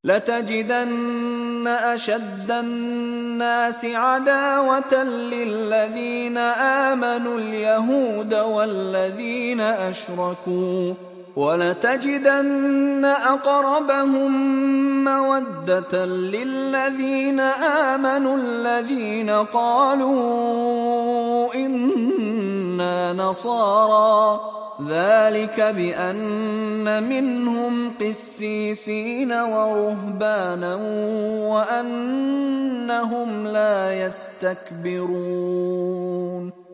لتجدن أشد الناس عداوة للذين آمنوا اليهود والذين أشركوا، ولتجدن أقربهم مودة للذين آمنوا الذين قالوا إنا نصارى، ذلك بأن منهم قسيسين ورهبانا وأنهم لا يستكبرون.